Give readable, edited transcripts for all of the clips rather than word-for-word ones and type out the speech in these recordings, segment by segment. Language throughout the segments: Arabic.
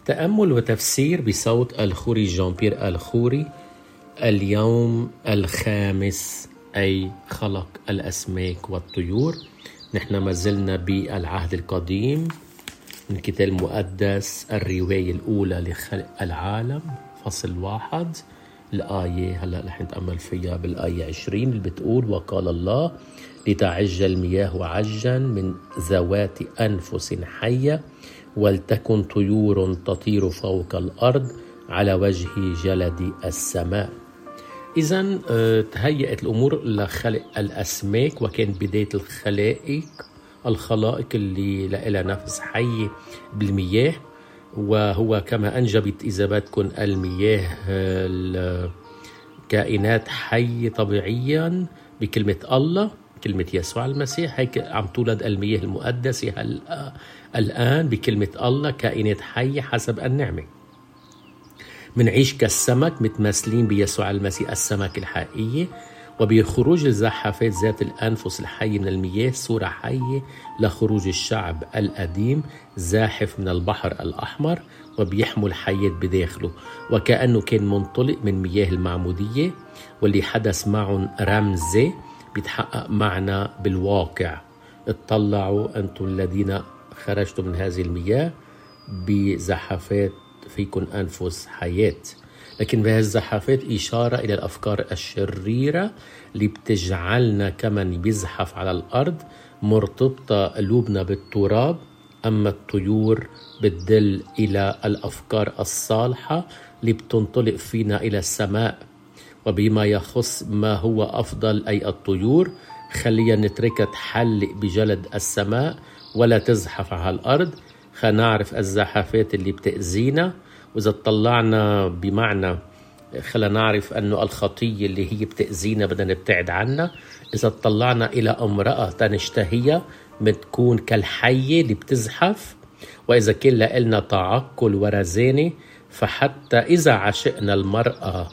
تأمل وتفسير بصوت الخوري جان بيير الخوري. اليوم الخامس، أي خلق الأسماك والطيور. نحن ما زلنا بالعهد القديم من كتاب المقدس، الرواية الأولى لخلق العالم، فصل 1. الآية هلأ رح نتأمل فيها بالآية 20 اللي بتقول: وقال الله لتعج المياه عجا من ذوات أنفس حية، ولتكن طيور تطير فوق الأرض على وجه جلد السماء. إذن تهيأت الأمور لخلق الأسماك، وكان بداية الخلائق اللي لها نفس حي بالمياه. وهو كما أنجبت إذا بدكن المياه الكائنات حية طبيعيا بكلمة الله، كلمة يسوع المسيح. هيك عم تولد المياه المقدسة الآن بكلمة الله، كائنات حية حسب النعمة. منعيش كالسمك متمثلين بيسوع المسيح السمك الحقيقي، وبخروج الزحافات ذات الأنفس الحية من المياه صورة حية لخروج الشعب القديم زاحف من البحر الأحمر وبيحمل حياة بداخله، وكأنه كان منطلق من مياه المعمودية، واللي حدث معهم رمزي بيتحقق معنا بالواقع. اطلعوا أنتم الذين خرجتوا من هذه المياه بزحافات فيكن أنفس حياة. لكن بهذه الزحافات إشارة إلى الأفكار الشريرة اللي بتجعلنا كمن بيزحف على الأرض، مرتبطة قلوبنا بالتراب. أما الطيور بتدل إلى الأفكار الصالحة اللي بتنطلق فينا إلى السماء. وبما يخص ما هو أفضل، أي الطيور، خلينا نتركها تحلق بجلد السماء ولا تزحف على الأرض. خلينا نعرف الزحافات اللي بتأذينا، وإذا اطلعنا بمعنى خلينا نعرف أنه الخطية اللي هي بتأذينا بدنا نبتعد عنها. إذا اطلعنا إلى امرأة تنشتهيها بتكون كالحية اللي بتزحف. وإذا كان لنا تعقل ورزانة، فحتى إذا عشقنا المرأة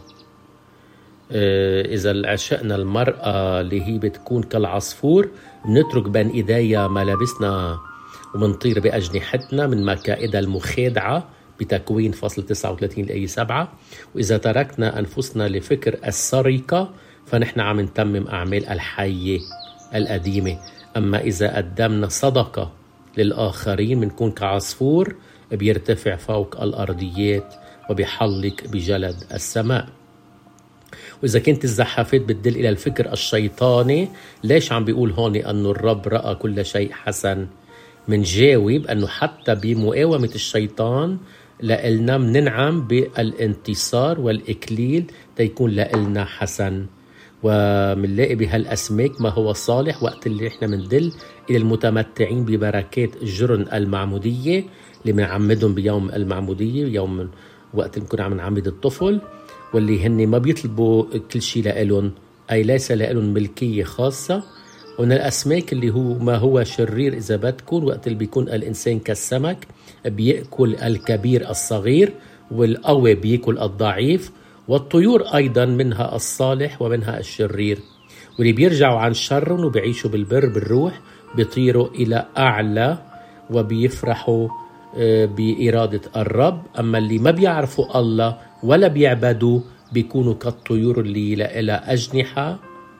اللي هي بتكون كالعصفور، بنترك بين إيديها ملابسنا ومنطير بأجنحتنا من مكائدها المخادعة بتكوين فصل 39 الآية 7. وإذا تركنا أنفسنا لفكر السرقة، فنحن عم نتمم أعمال الحية القديمة. أما إذا قدمنا صدقة للآخرين، بنكون كعصفور بيرتفع فوق الأرضيات وبيحلق بجلد السماء. وإذا كانت الزحافات بتدل إلى الفكر الشيطاني، ليش عم بيقول هون أنه الرب رأى كل شيء حسن؟ منجاوب أنه حتى بمقاومة الشيطان لإلنا مننعم بالانتصار والإكليل تيكون لإلنا حسن. ومنلاقي بهالأسماك ما هو صالح وقت اللي احنا مندل إلى المتمتعين ببركات جرن المعمودية اللي منعمدهم بيوم المعمودية، يوم وقت نكون عم نعمد الطفل، واللي هن ما بيطلبوا كل شيء لإلهم، أي ليس لإلهم ملكية خاصة. ومن الأسماك اللي هو ما هو شرير إذا بدكن، وقت اللي بيكون الإنسان كالسمك بيأكل الكبير الصغير، والقوي بيأكل الضعيف، والطيور أيضا منها الصالح ومنها الشرير. واللي بيرجعوا عن شر وبيعيشوا بالبر بالروح بيطيروا إلى أعلى وبيفرحوا بإرادة الرب. أما اللي ما بيعرفوا الله ولا بيعبدوا بيكونوا كالطيور اللي لها أجنحة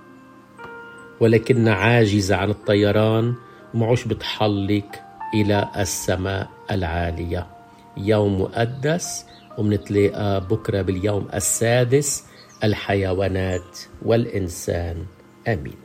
ولكن عاجزة عن الطيران، ومعوش بتحلق إلى السماء العالية. يوم مقدس، ومنتلاقى بكرة باليوم السادس، الحيوانات والإنسان. آمين.